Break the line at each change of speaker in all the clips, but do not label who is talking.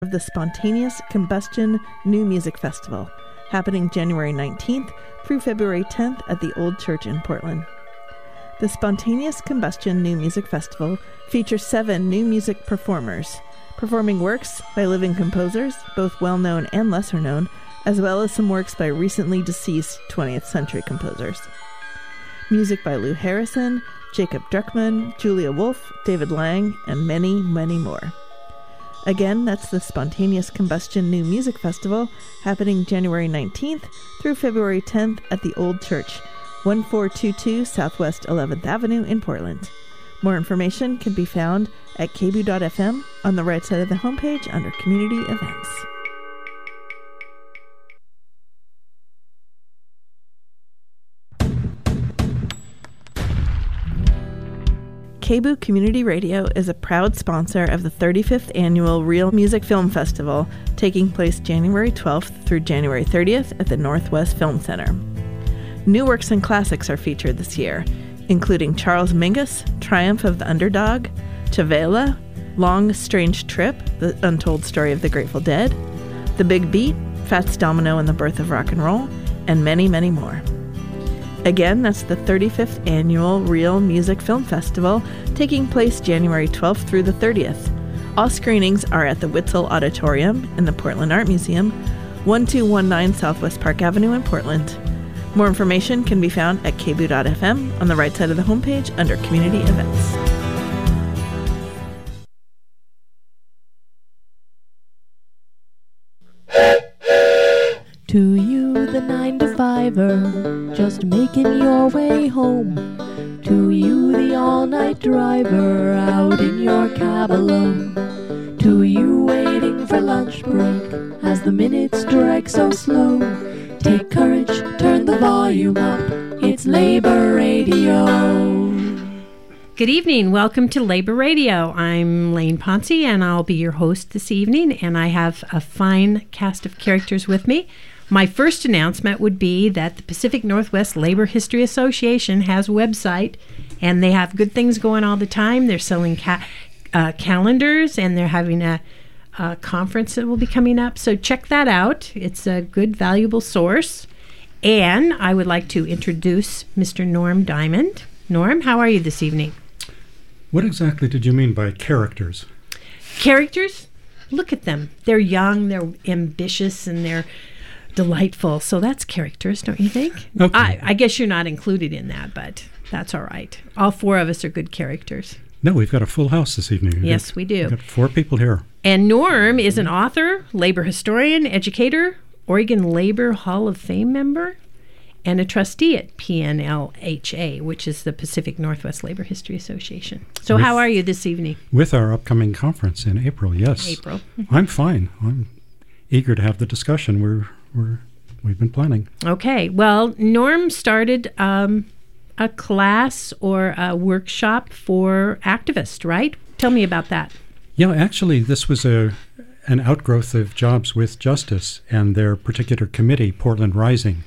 of the Spontaneous Combustion New Music Festival, happening January 19th through February 10th at the Old Church in Portland. The Spontaneous Combustion New Music Festival features 7 new music performers, performing works by living composers, both well-known and lesser-known, as well as some works by recently deceased 20th century composers. Music by Lou Harrison, Jacob Druckmann, Julia Wolf, David Lang, and many, many more. Again, that's the Spontaneous Combustion New Music Festival, happening January 19th through February 10th at the Old Church, 1422 Southwest 11th Avenue in Portland. More information can be found at kbu.fm on the right side of the homepage under Community Events. KBOO Community Radio is a proud sponsor of the 35th Annual Real Music Film Festival, taking place January 12th through January 30th at the Northwest Film Center. New works and classics are featured this year, including Charles Mingus, Triumph of the Underdog, Chavela, Long Strange Trip, The Untold Story of the Grateful Dead, The Big Beat, Fats Domino and the Birth of Rock and Roll, and many, many more. Again, that's the 35th Annual Real Music Film Festival, taking place January 12th through the 30th. All screenings are at the Witzel Auditorium in the Portland Art Museum, 1219 Southwest Park Avenue in Portland. More information can be found at kbu.fm on the right side of the homepage under Community Events.
To you, the 9-to-5er, just making your way home. To you, the all-night driver, out in your cab alone. To you, waiting for lunch break, as the minutes drag so slow. Take courage, turn the volume up, it's Labor Radio.
Good evening, welcome to Labor Radio. I'm Lane Ponce and I'll be your host this evening, and I have a fine cast of characters with me. My first announcement would be that the Pacific Northwest Labor History Association has a website, and they have good things going all the time. They're selling calendars, and they're having a conference that will be coming up. So check that out. It's a good, valuable source. And I would like to introduce Mr. Norm Diamond. Norm, how are you this evening?
What exactly did you mean by characters?
Characters? Look at them. They're young, they're ambitious, and they're delightful. So that's characters, don't you think?
Okay.
I guess you're not included in that, but that's all right. All 4 of us are good characters.
No, we've got a full house this evening.
Yes, we do.
We've got 4 people here.
And Norm is an author, labor historian, educator, Oregon Labor Hall of Fame member, and a trustee at PNLHA, which is the Pacific Northwest Labor History Association. So how are you this evening?
With our upcoming conference in April, yes.
April.
I'm fine. I'm eager to have the discussion we've been planning.
Okay. Well, Norm started a class or a workshop for activists, right? Tell me about that.
Yeah, actually, this was an outgrowth of Jobs with Justice, and their particular committee, Portland Rising,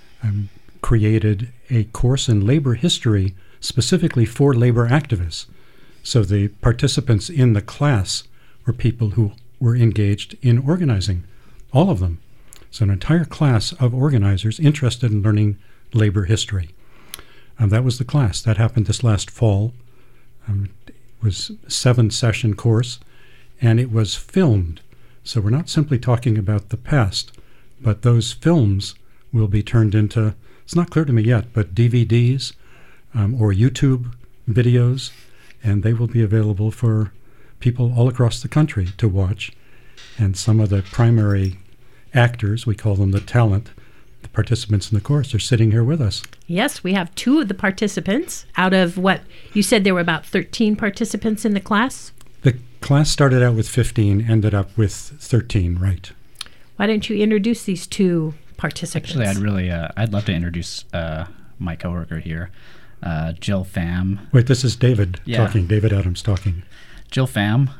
created a course in labor history specifically for labor activists. So the participants in the class were people who were engaged in organizing, all of them. So an entire class of organizers interested in learning labor history. That was the class. That happened this last fall. It was a 7-session course, and it was filmed. So we're not simply talking about the past, but those films will be turned into, it's not clear to me yet, but DVDs or YouTube videos, and they will be available for people all across the country to watch. And some of the primary actors, we call them the talent, the participants in the course, are sitting here with us.
Yes, we have 2 of the participants out of what you said there were about 13 participants in the class?
The class started out with 15, ended up with 13, right.
Why don't you introduce these 2 participants?
Actually, I'd love to introduce my coworker here, Jill Pham.
Wait, this is David talking, David Adams talking.
Jill Pham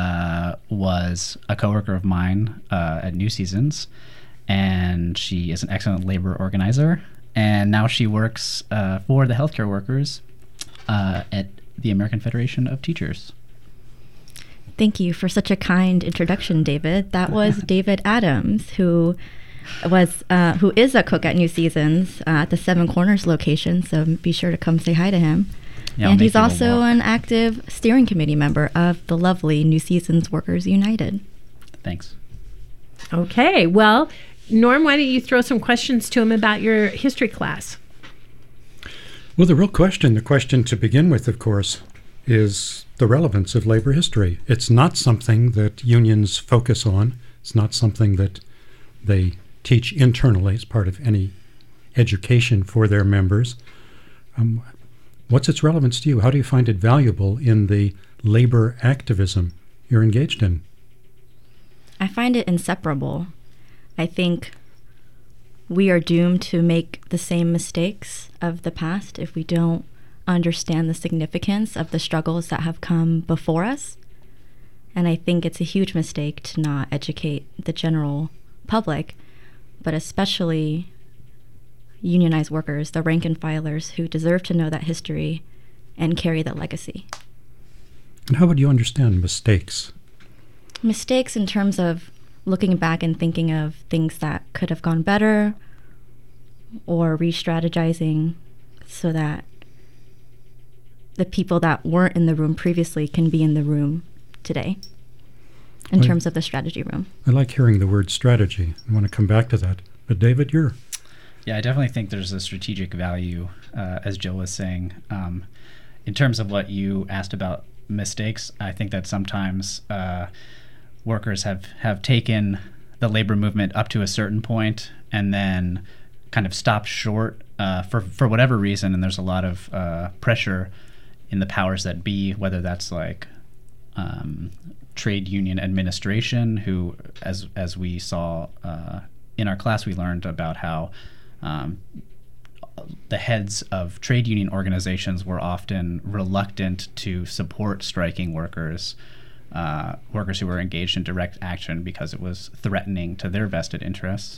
was a coworker of mine at New Seasons, and she is an excellent labor organizer. And now she works for the healthcare workers at the American Federation of Teachers.
Thank you for such a kind introduction, David. That was David Adams, who is a cook at New Seasons at the Seven Corners location, so be sure to come say hi to him.
Yeah,
and he's also an active steering committee member of the lovely New Seasons Workers United.
Thanks.
Okay, well, Norm, why don't you throw some questions to him about your history class?
Well, the question to begin with, of course, is the relevance of labor history. It's not something that unions focus on. It's not something that they teach internally as part of any education for their members. What's its relevance to you? How do you find it valuable in the labor activism you're engaged in?
I find it inseparable. I think we are doomed to make the same mistakes of the past if we don't understand the significance of the struggles that have come before us. And I think it's a huge mistake to not educate the general public, but especially unionized workers, the rank and filers who deserve to know that history and carry that legacy.
And how would you understand mistakes?
Mistakes in terms of looking back and thinking of things that could have gone better, or re-strategizing so that the people that weren't in the room previously can be in the room today in terms of the strategy room.
I like hearing the word strategy. I want to come back to that. But David,
Yeah, I definitely think there's a strategic value, as Jill was saying. In terms of what you asked about mistakes, I think that sometimes workers have taken the labor movement up to a certain point and then kind of stopped short for whatever reason, and there's a lot of pressure in the powers that be, whether that's like trade union administration, who, as we saw in our class, we learned about how the heads of trade union organizations were often reluctant to support striking workers who were engaged in direct action because it was threatening to their vested interests.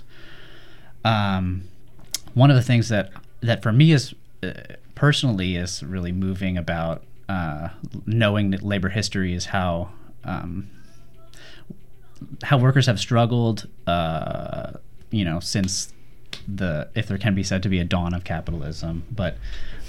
One of the things that for me is personally is really moving about knowing that labor history is how workers have struggled, since if there can be said to be a dawn of capitalism, but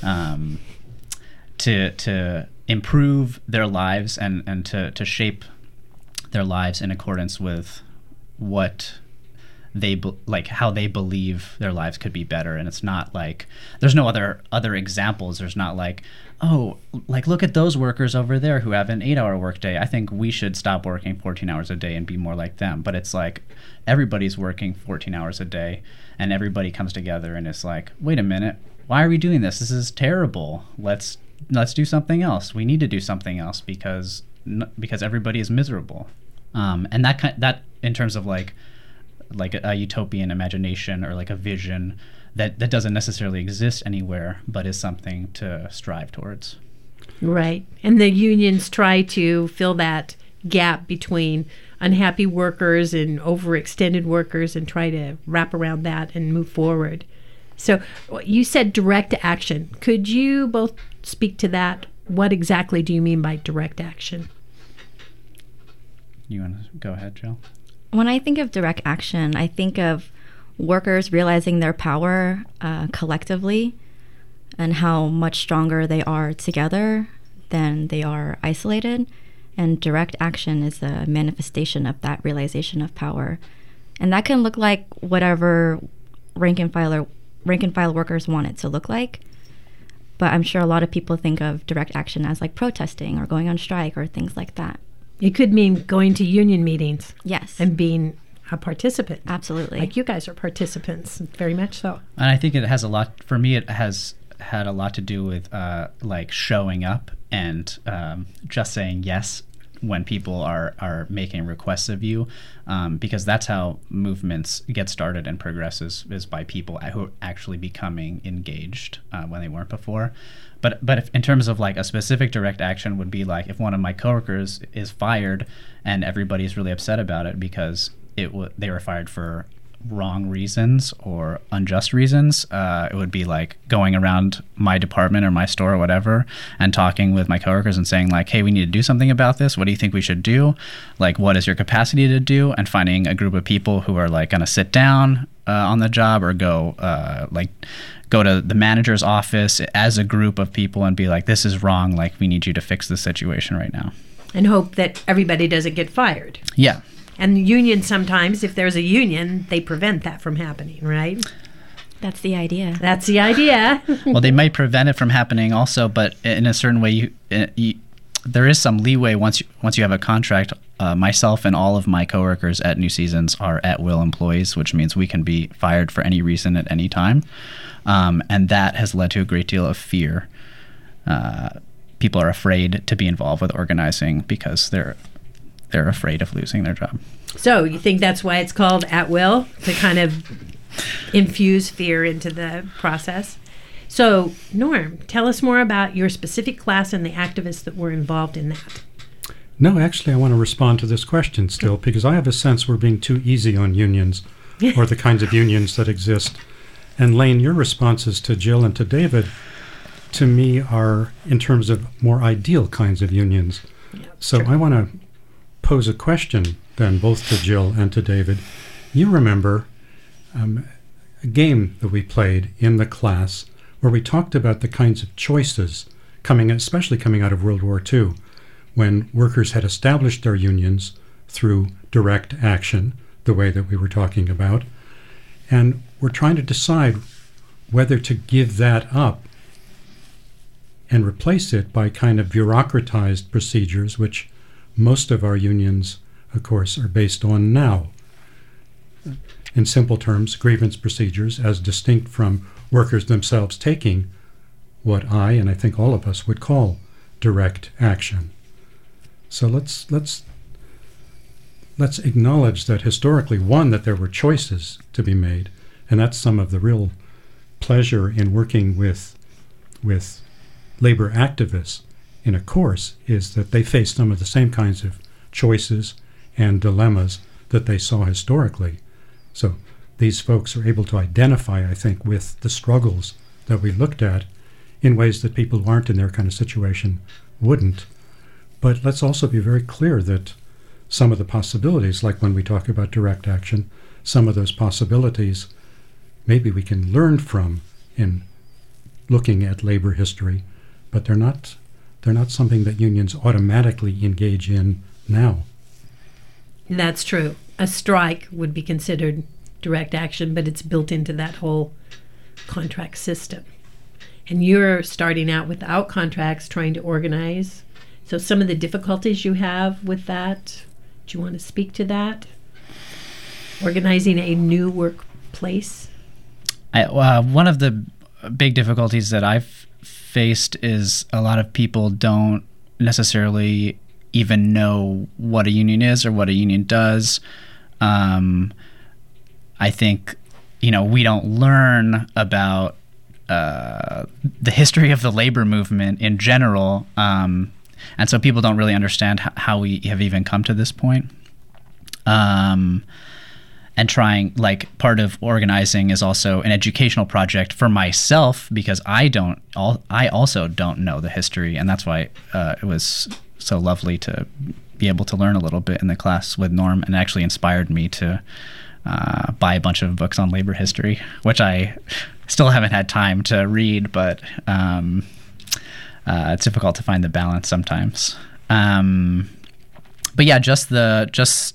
to improve their lives and to shape their lives in accordance with what how they believe their lives could be better. And it's not like there's no other examples. There's not like, oh, like look at those workers over there who have an 8-hour workday. I think we should stop working 14 hours a day and be more like them. But it's like everybody's working 14 hours a day and everybody comes together and it's like, wait a minute, why are we doing this? This is terrible. Let's do something else. We need to do something else because everybody is miserable. And that in terms of like a utopian imagination or like a vision that doesn't necessarily exist anywhere, but is something to strive towards.
Right. And the unions try to fill that gap between unhappy workers and overextended workers and try to wrap around that and move forward. So you said direct action. Could you both speak to that? What exactly do you mean by direct action?
You want to go ahead, Jill?
When I think of direct action, I think of workers realizing their power collectively and how much stronger they are together than they are isolated. And direct action is a manifestation of that realization of power. And that can look like whatever rank and file workers want it to look like. But I'm sure a lot of people think of direct action as like protesting or going on strike or things like that.
It could mean going to union meetings.
Yes.
And being a participant.
Absolutely.
Like you guys are participants, very much so.
And I think it has a lot, for me, it has had a lot to do with like showing up and just saying yes when people are making requests of you, because that's how movements get started and progress is by people who are actually becoming engaged when they weren't before. But if, in terms of like a specific direct action would be like if one of my coworkers is fired and everybody's really upset about it because they were fired for wrong reasons or unjust reasons. It would be like going around my department or my store or whatever and talking with my coworkers and saying like, hey, we need to do something about this. What do you think we should do? Like, what is your capacity to do? And finding a group of people who are like going to sit down on the job or go to the manager's office as a group of people and be like, this is wrong. Like, we need you to fix this situation right now.
And hope that everybody doesn't get fired.
Yeah.
And the union sometimes, if there's a union, they prevent that from happening, right?
That's the idea.
That's the idea.
Well, they might prevent it from happening also, but in a certain way, there is some leeway once you have a contract. Myself and all of my coworkers at New Seasons are at-will employees, which means we can be fired for any reason at any time. And that has led to a great deal of fear. People are afraid to be involved with organizing because they're afraid of losing their job.
So you think that's why it's called at will, to kind of infuse fear into the process? So, Norm, tell us more about your specific class and the activists that were involved in that.
No, actually, I want to respond to this question still, because I have a sense we're being too easy on unions or the kinds of unions that exist. And Lane, your responses to Jill and to David, to me, are in terms of more ideal kinds of unions.
Yeah,
so
true.
I want to pose a question then, both to Jill and to David. You remember a game that we played in the class where we talked about the kinds of choices especially coming out of World War II, when workers had established their unions through direct action, the way that we were talking about, and we're trying to decide whether to give that up and replace it by kind of bureaucratized procedures, which most of our unions, of course, are based on now. In simple terms, grievance procedures as distinct from workers themselves taking what I, and I think all of us, would call direct action. So let's acknowledge that historically, one, that there were choices to be made, and that's some of the real pleasure in working with labor activists in a course, is that they face some of the same kinds of choices and dilemmas that they saw historically. So these folks are able to identify, I think, with the struggles that we looked at in ways that people who aren't in their kind of situation wouldn't. But let's also be very clear that some of the possibilities, like when we talk about direct action, some of those possibilities maybe we can learn from in looking at labor history, but they're not something that unions automatically engage in now.
That's true. A strike would be considered direct action, but it's built into that whole contract system. And you're starting out without contracts, trying to organize. So some of the difficulties you have with that, do you want to speak to that? Organizing a new workplace?
One of the big difficulties that I've faced is a lot of people don't necessarily even know what a union is or what a union does. I think, we don't learn about the history of the labor movement in general, and so people don't really understand how we have even come to this point. And trying, part of organizing is also an educational project for myself, because I also don't know the history, and that's why it was so lovely to be able to learn a little bit in the class with Norm, and actually inspired me to buy a bunch of books on labor history, which I still haven't had time to read, but it's difficult to find the balance sometimes. But yeah, just the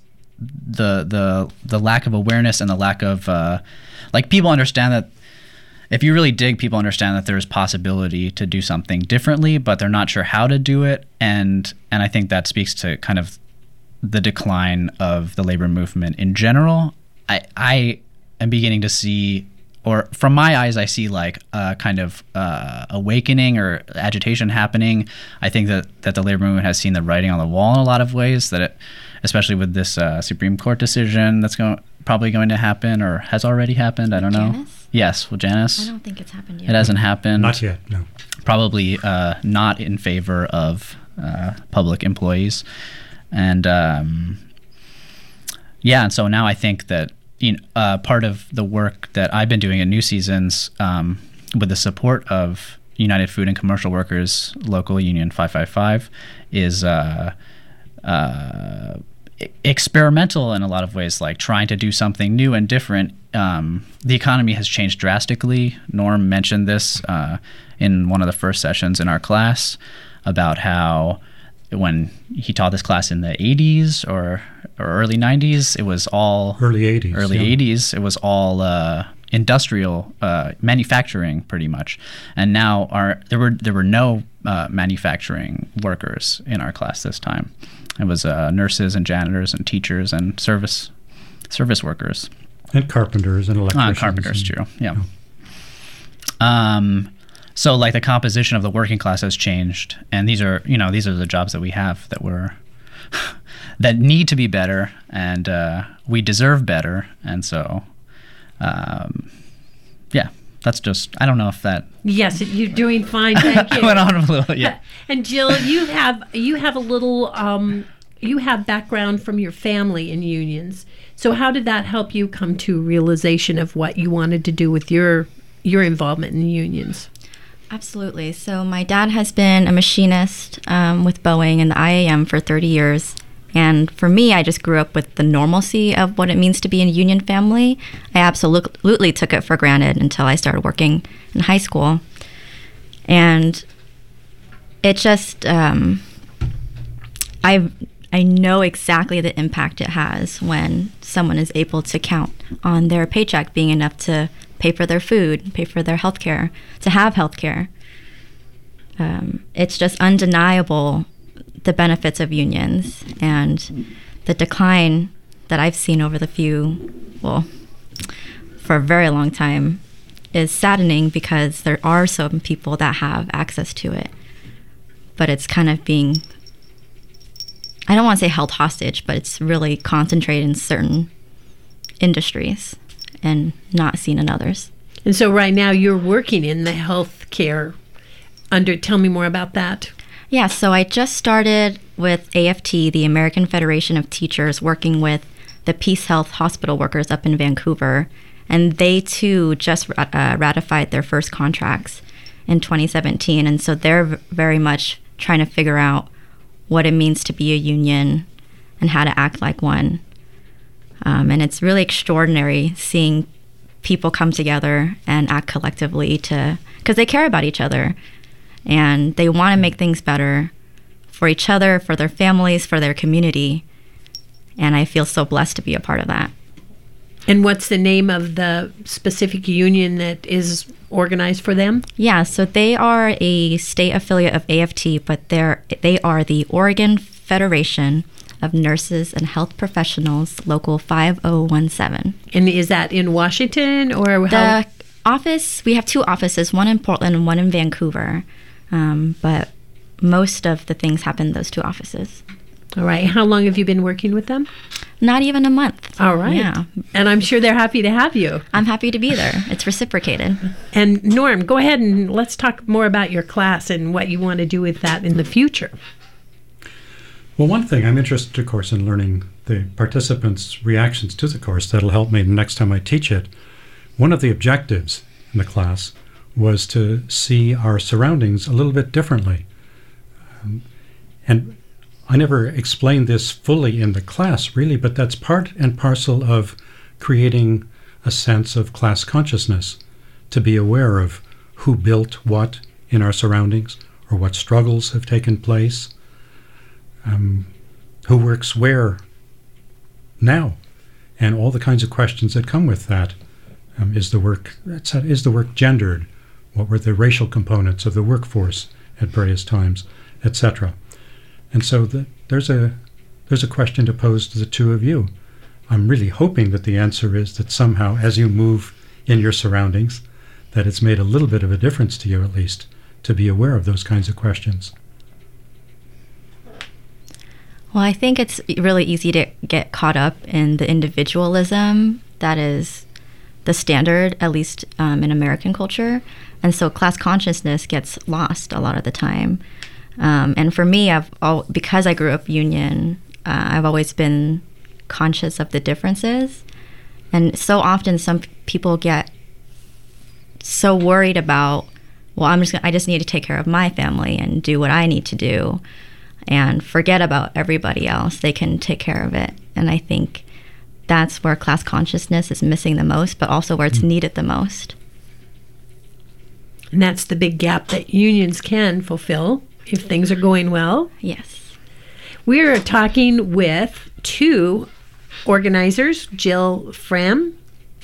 lack of awareness and the lack of people understand that if you really dig, people understand that there's possibility to do something differently, but they're not sure how to do it, and I think that speaks to kind of the decline of the labor movement in general. I am beginning to see, or from my eyes, I see a kind of awakening or agitation happening. I think that the labor movement has seen the writing on the wall in a lot of ways, that it, especially with this Supreme Court decision that's probably going to happen or has already happened. I don't know.
Janus?
Yes, with Janus.
I don't think it's happened yet.
It hasn't happened.
Not yet, no.
Probably not in favor of public employees. And and so now I think that part of the work that I've been doing in New Seasons, with the support of United Food and Commercial Workers Local Union 555, is experimental in a lot of ways, like trying to do something new and different. The economy has changed drastically. Norm mentioned this in one of the first sessions in our class about how when he taught this class in the 80s or early 90s, it was all
early 80s.
Early 80s, it was all industrial manufacturing, pretty much. And now there were no manufacturing workers in our class this time. It was nurses and janitors and teachers and service workers.
And carpenters and electricians.
Carpenters, too, yeah. So, like, the composition of the working class has changed, and these are the jobs that we have that need to be better, and we deserve better, and so, yeah, that's just, I don't know if that...
Yes, you're doing fine, thank you.
I went on a little, yeah.
And Jill, you have a little, you have background from your family in unions. So how did that help you come to realization of what you wanted to do with your involvement in unions?
Absolutely. So my dad has been a machinist with Boeing and the IAM for 30 years. And for me, I just grew up with the normalcy of what it means to be in a union family. I absolutely took it for granted until I started working in high school. And it just, I know exactly the impact it has when someone is able to count on their paycheck being enough to pay for their food, pay for their health care, to have health care. It's just undeniable, the benefits of unions, and the decline that I've seen over for a very long time is saddening, because there are some people that have access to it, but it's kind of being, I don't want to say held hostage, but it's really concentrated in certain industries and not seen in others.
And so right now you're working in the health care tell me more about that.
Yeah, so I just started with AFT, the American Federation of Teachers, working with the Peace Health hospital workers up in Vancouver. And they too just ratified their first contracts in 2017. And so they're very much trying to figure out what it means to be a union and how to act like one. And it's really extraordinary seeing people come together and act collectively because they care about each other and they want to make things better for each other, for their families, for their community. And I feel so blessed to be a part of that.
And what's the name of the specific union that is organized for them?
Yeah, so they are a state affiliate of AFT, but they are the Oregon Federation of Nurses and Health Professionals, Local 5017.
And is that in Washington or how?
The office, we have two offices, one in Portland and one in Vancouver, but most of the things happen in those two offices.
All right. How long have you been working with them?
Not even a month.
All right.
Yeah.
And I'm sure they're happy to have you.
I'm happy to be there. It's reciprocated.
And Norm, go ahead and let's talk more about your class and what you want to do with that in the future.
Well, one thing, I'm interested, of course, in learning the participants' reactions to the course. That'll help me the next time I teach it. One of the objectives in the class was to see our surroundings a little bit differently. And I never explained this fully in the class, really, but that's part and parcel of creating a sense of class consciousness, to be aware of who built what in our surroundings, or what struggles have taken place, who works where now, and all the kinds of questions that come with that. Is the work gendered? What were the racial components of the workforce at various times, etc.? And so there's a question to pose to the two of you. I'm really hoping that the answer is that somehow, as you move in your surroundings, that it's made a little bit of a difference to you, at least, to be aware of those kinds of questions.
Well, I think it's really easy to get caught up in the individualism that is the standard, at least in American culture. And so class consciousness gets lost a lot of the time. And for me, because I grew up union, I've always been conscious of the differences. And so often some people get so worried about, well, I just need to take care of my family and do what I need to do and forget about everybody else. They can take care of it. And I think that's where class consciousness is missing the most, but also where it's needed the most.
And that's the big gap that unions can fulfill if things are going well.
Yes.
We're talking with two organizers, Jill Pham,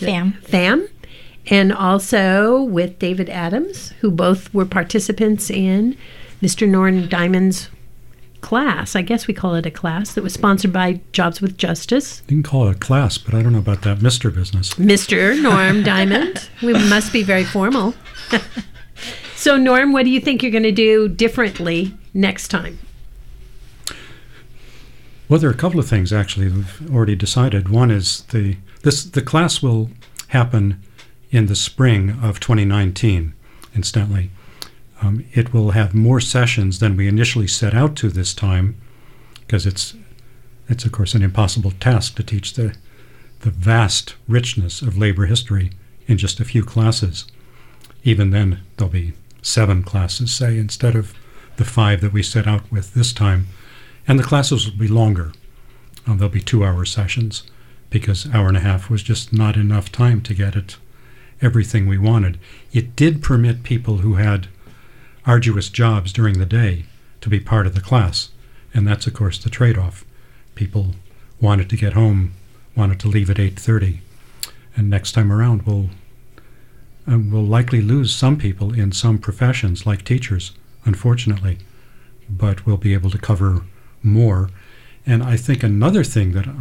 and also with David Adams, who both were participants in Mr. Norm Diamond's class. I guess we call it a class that was sponsored by Jobs with Justice.
You can call it a class, but I don't know about that Mr. business.
Mr. Norm Diamond. We must be very formal. So, Norm, what do you think you're going to do differently next time?
Well, there are a couple of things, actually, we've already decided. One is the class will happen in the spring of 2019, incidentally. It will have more sessions than we initially set out to this time, because it's of course, an impossible task to teach the vast richness of labor history in just a few classes. Even then, there'll be 7 classes, say, instead of the 5 that we set out with this time. And the classes will be longer. They'll be 2-hour sessions, because hour and a half was just not enough time to get at everything we wanted. It did permit people who had arduous jobs during the day to be part of the class, and that's, of course, the trade-off. People wanted to get home, wanted to leave at 8:30, and next time around we'll likely lose some people in some professions, like teachers, unfortunately, but we'll be able to cover more. And I think another thing that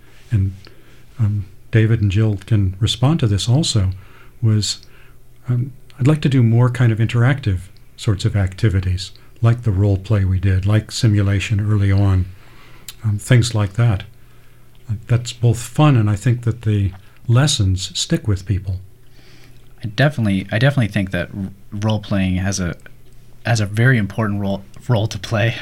David and Jill can respond to this also, was I'd like to do more kind of interactive sorts of activities, like the role play we did, like simulation early on, things like that. That's both fun, and I think that the lessons stick with people.
I definitely think that role playing has a very important role to play,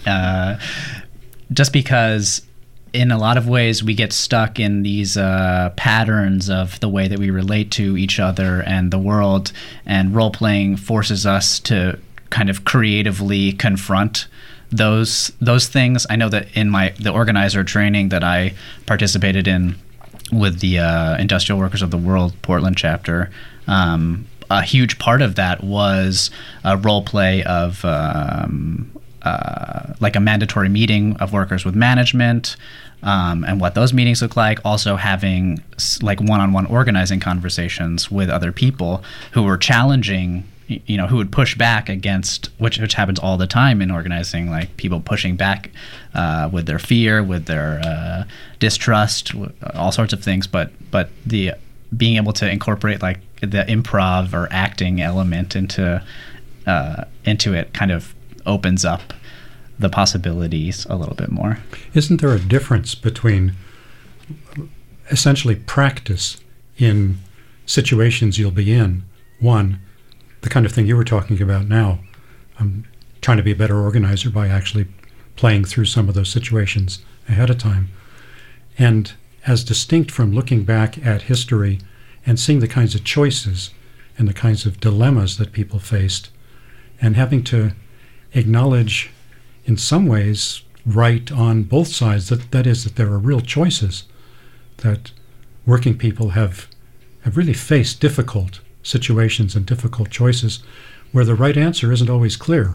just because in a lot of ways we get stuck in these patterns of the way that we relate to each other and the world, and role playing forces us to kind of creatively confront those things. I know that in the organizer training that I participated in with the Industrial Workers of the World Portland chapter, a huge part of that was a role play of like a mandatory meeting of workers with management, and what those meetings look like. Also having like one-on-one organizing conversations with other people who were challenging, who would push back against, which happens all the time in organizing, like people pushing back with their fear, with their distrust, all sorts of things. But the being able to incorporate like the improv or acting element into it kind of opens up the possibilities a little bit more.
Isn't there a difference between essentially practice in situations you'll be in? One, the kind of thing you were talking about now, I'm trying to be a better organizer by actually playing through some of those situations ahead of time. And as distinct from looking back at history and seeing the kinds of choices and the kinds of dilemmas that people faced, and having to acknowledge in some ways right on both sides, that is that there are real choices, that working people have really faced difficult situations and difficult choices where the right answer isn't always clear.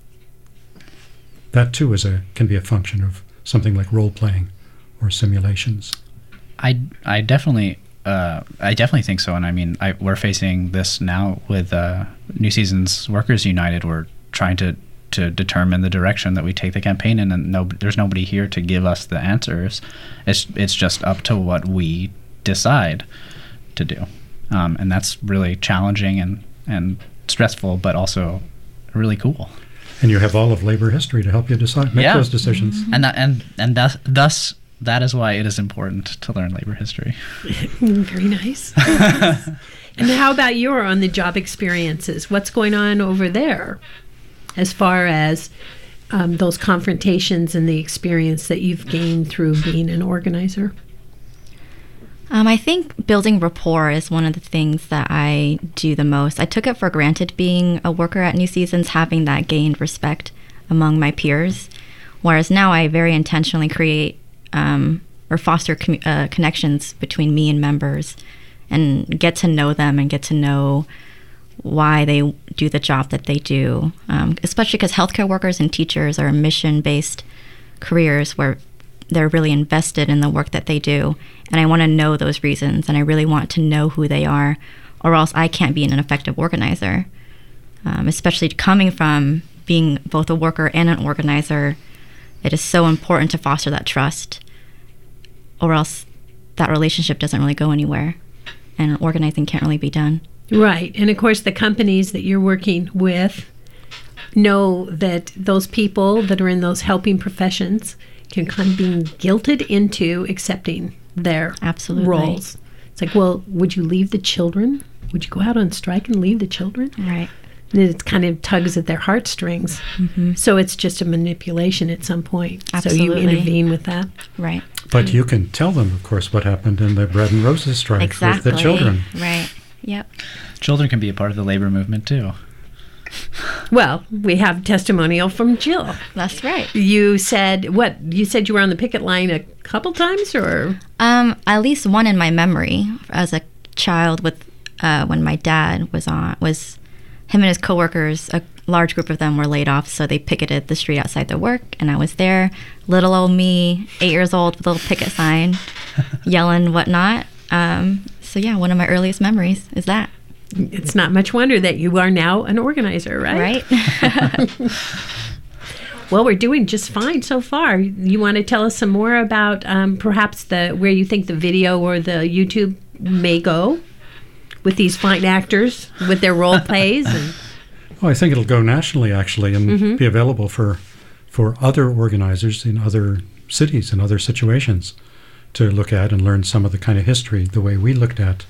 That too can be a function of something like role playing or simulations.
I definitely think so, and I mean we're facing this now with New Seasons Workers United. We're trying to determine the direction that we take the campaign in, and there's nobody here to give us the answers. It's just up to what we decide to do, and that's really challenging and stressful, but also really cool.
And you have all of labor history to help you make those decisions.
Mm-hmm. And thus that is why it is important to learn labor history.
Very nice. And how about your on the job experiences? What's going on over there as far as those confrontations and the experience that you've gained through being an organizer?
I think building rapport is one of the things that I do the most. I took it for granted being a worker at New Seasons, having that gained respect among my peers, whereas now I very intentionally create or foster connections between me and members and get to know them and get to know why they do the job that they do, especially because healthcare workers and teachers are mission-based careers where they're really invested in the work that they do. And I want to know those reasons, and I really want to know who they are, or else I can't be an effective organizer. Especially coming from being both a worker and an organizer, it is so important to foster that trust, or else that relationship doesn't really go anywhere, and organizing can't really be done.
Right. And of course, the companies that you're working with know that those people that are in those helping professions can kind of be guilted into accepting their
Absolutely.
roles. It's like, well, would you leave the children? Would you go out on strike and leave the children?
Right.
And it kind of tugs at their heartstrings.
Mm-hmm.
So it's just a manipulation at some point.
Absolutely.
So you intervene with that.
Right.
But you can tell them, of course, what happened in the Bread and Roses strike
Exactly.
with the children.
Right. Yep.
Children can be a part of the labor movement too.
Well, we have testimonial from Jill.
That's right.
You said, what? You said you were on the picket line a couple times, or?
At least one in my memory as a child with when my dad was him and his coworkers, a large group of them were laid off, so they picketed the street outside their work, and I was there, little old me, 8 years old with a little picket sign, yelling whatnot. So yeah, one of my earliest memories is that.
It's not much wonder that you are now an organizer, right?
Right.
Well, we're doing just fine so far. You want to tell us some more about perhaps where you think the video or the YouTube may go with these fine actors with their role plays?
Oh, I think it'll go nationally, actually, and be available for other organizers in other cities and other situations to look at and learn some of the kind of history the way we looked at.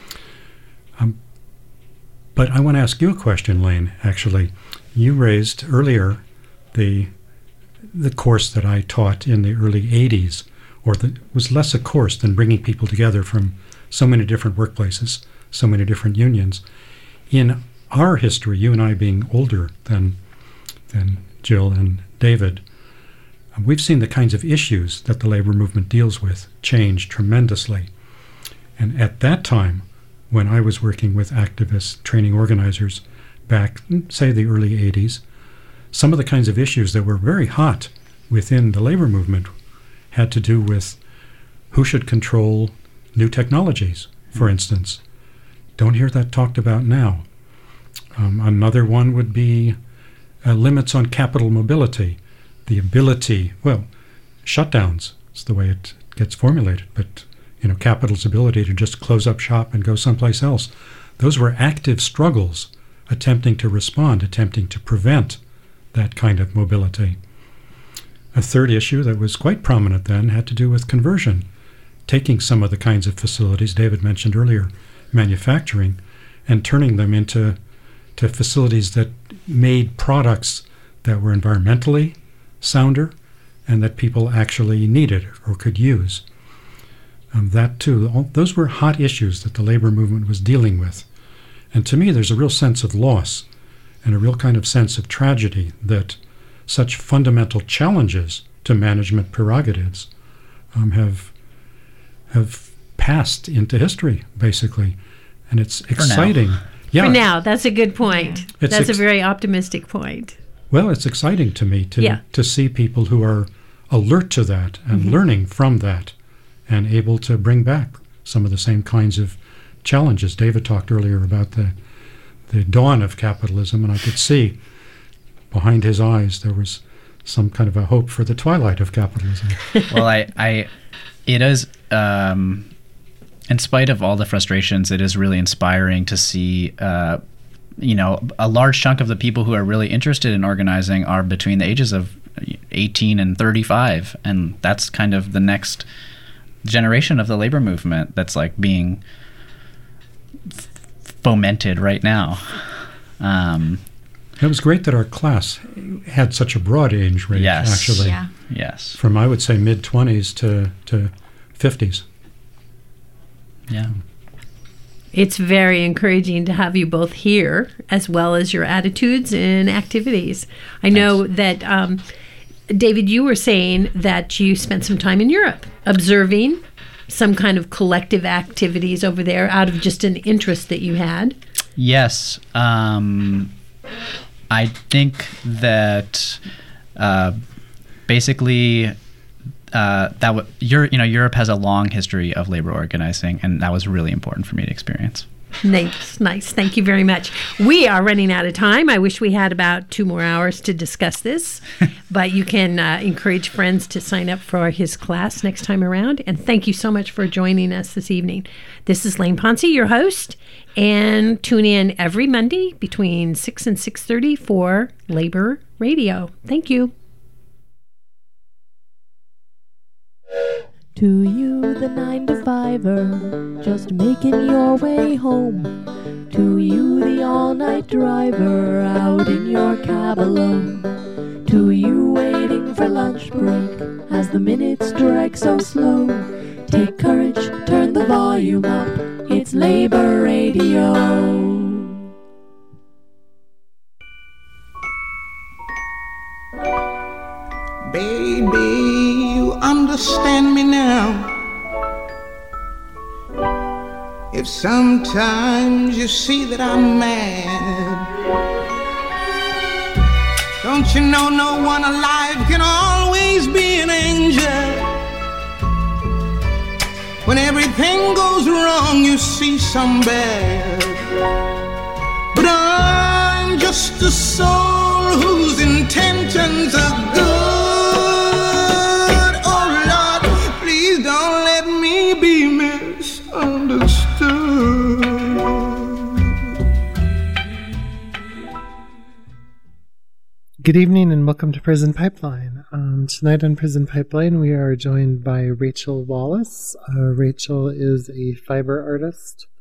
But I want to ask you a question, Lane, actually. You raised earlier the course that I taught in the early 80s, or that was less a course than bringing people together from so many different workplaces, so many different unions. In our history, you and I being older than Jill and David, we've seen the kinds of issues that the labor movement deals with change tremendously. And at that time, when I was working with activists, training organizers back, say, the early 80s, some of the kinds of issues that were very hot within the labor movement had to do with who should control new technologies, for instance. Don't hear that talked about now. Another one would be limits on capital mobility, the ability, shutdowns is the way it gets formulated, but capital's ability to just close up shop and go someplace else. Those were active struggles attempting to respond, attempting to prevent that kind of mobility. A third issue that was quite prominent then had to do with conversion, taking some of the kinds of facilities David mentioned earlier, manufacturing, and turning them into facilities that made products that were environmentally sounder and that people actually needed or could use. That too, those were hot issues that the labor movement was dealing with. And to me, there's a real sense of loss and a real kind of sense of tragedy that such fundamental challenges to management prerogatives have passed into history, basically. And it's exciting.
Yeah. For now, that's a good point.
Yeah.
That's a very optimistic point.
Well, it's exciting to me to see people who are alert to that and learning from that, and able to bring back some of the same kinds of challenges. David talked earlier about the dawn of capitalism, and I could see behind his eyes there was some kind of a hope for the twilight of capitalism.
Well, it is, in spite of all the frustrations, it is really inspiring to see, a large chunk of the people who are really interested in organizing are between the ages of 18 and 35, and that's kind of the next generation of the labor movement that's like being fomented right now.
It was great that our class had such a broad age range, actually.
Yeah.
Yes.
From, I would say, mid-20s to 50s.
Yeah.
It's very encouraging to have you both here, as well as your attitudes and activities. I know that, David, you were saying that you spent some time in Europe observing some kind of collective activities over there out of just an interest that you had. Yes.
I think that basically Europe has a long history of labor organizing, and that was really important for me to experience.
Nice. Thank you very much. We are running out of time. I wish we had about 2 more hours to discuss this, but you can encourage friends to sign up for his class next time around. And thank you so much for joining us this evening. This is Lane Ponce, your host, and tune in every Monday between 6 and 6:30 for Labor Radio. Thank you.
To you, the 9-to-5er, just making your way home. To you, the all-night driver, out in your cab alone. To you, waiting for lunch break, as the minutes drag so slow. Take courage, turn the volume up, it's Labor Radio.
Baby, you understand me now. If sometimes you see that I'm mad, don't you know no one alive can always be an angel? When everything goes wrong, you see some bad. But I'm just a soul whose intentions are good. Don't let me be misunderstood.
Good evening and welcome to Prison Pipeline. Tonight on Prison Pipeline we are joined by Rachel Wallace. Rachel is a fiber artist